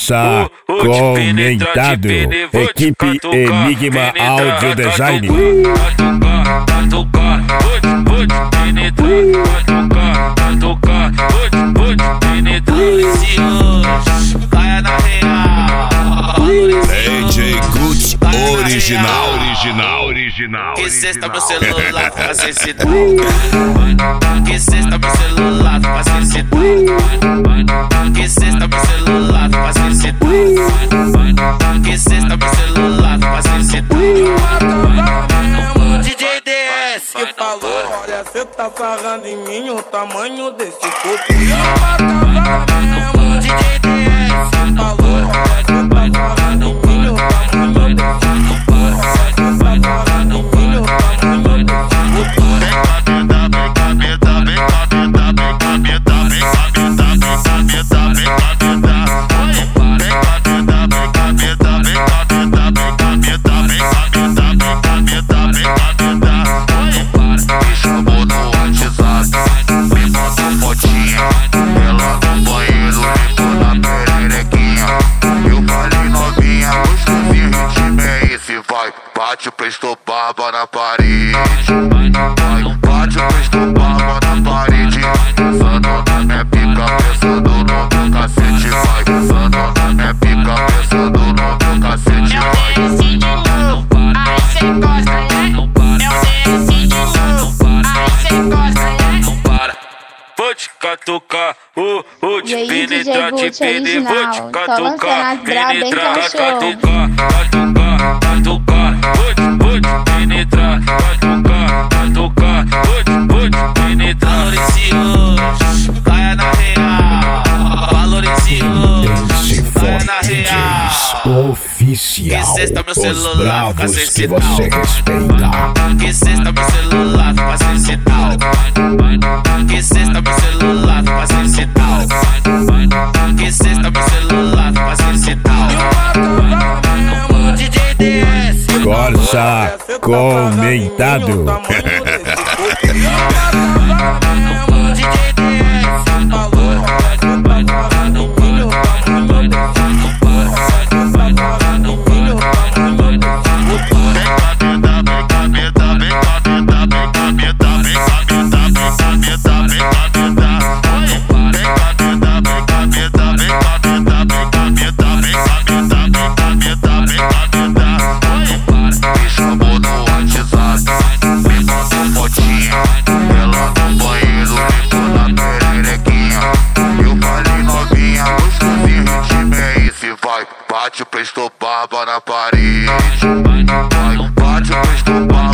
Corsa comentado. Equipe Enigma Audio Design. Vai tocar, vou te penetrar. Vai tocar, vou te penetrar. Caia na real. DJ Gucci original. Que cesta meu celular pra ser citado. Que cesta meu celular pra ser citado. Que cesta meu celular pra ser citado. Que cesta meu celular pra ser citado. DJ DS que falou, olha, cê tá sarrando em mim o tamanho desse corpo. DJ DS que falou, olha, cê tá sarrando em mim o tamanho desse corpo. Bate o presto barba na parede. Bate o presto barba na parede. Pensando na minha pica, pensando no meu cacete. Vai pensando na minha pica, pensando no meu cacete. Eu desci de novo, aí cê gosta, né? Eu desci de novo, aí cê gosta, né? Não para. Vou te catucar, vou te penetrar, te pedir, vou te catucar, penetrar, catucar, vou te penetrar, catucar, vou te penetrar. Valorize, caia na real, valorize, caia na real. Oficial, Que cesta meu os celular, bravos que cacete você respeita. Que cesta meu celular, pra ser citado. Que cesta meu celular, pra ser citado. Que cesta meu celular, pra ser citado. DJ DS Corsa comentado. DJ DS falou, olha, cê tá sarrando em mim o tamanho desse Bate o presto barba na parede. Bate o presto barba.